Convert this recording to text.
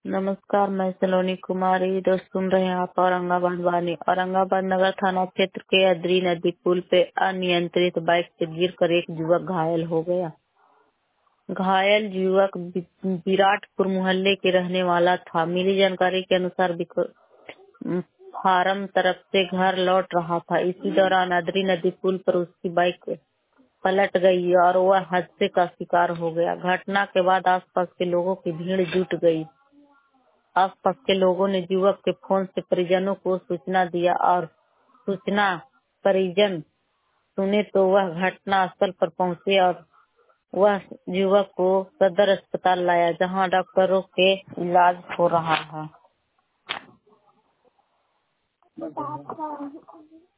नमस्कार, मैं सलोनी कुमारी। दोस्त सुन रहे हैं आप औरंगाबाद वाणी। औरंगाबाद नगर थाना क्षेत्र के अद्री नदी पुल पे अनियंत्रित बाइक से गिरकर एक युवक घायल हो गया। घायल युवक विराटपुर मोहल्ले के रहने वाला था। मिली जानकारी के अनुसार फार्म तरफ से घर लौट रहा था। इसी दौरान अद्री नदी पुल पर उसकी बाइक पलट गई और वह हादसे का शिकार हो गया। घटना के बाद आसपास के लोगों की भीड़ जुट गई। आसपास के लोगों ने युवक के फोन से परिजनों को सूचना दिया और सूचना परिजन सुने तो वह घटना स्थल पर पहुंचे और वह युवक को सदर अस्पताल लाया, जहां डॉक्टरों के इलाज हो रहा है।